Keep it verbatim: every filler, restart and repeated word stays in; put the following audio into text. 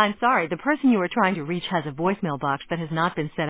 I'm sorry, the person you are trying to reach has a voicemail box that has not been set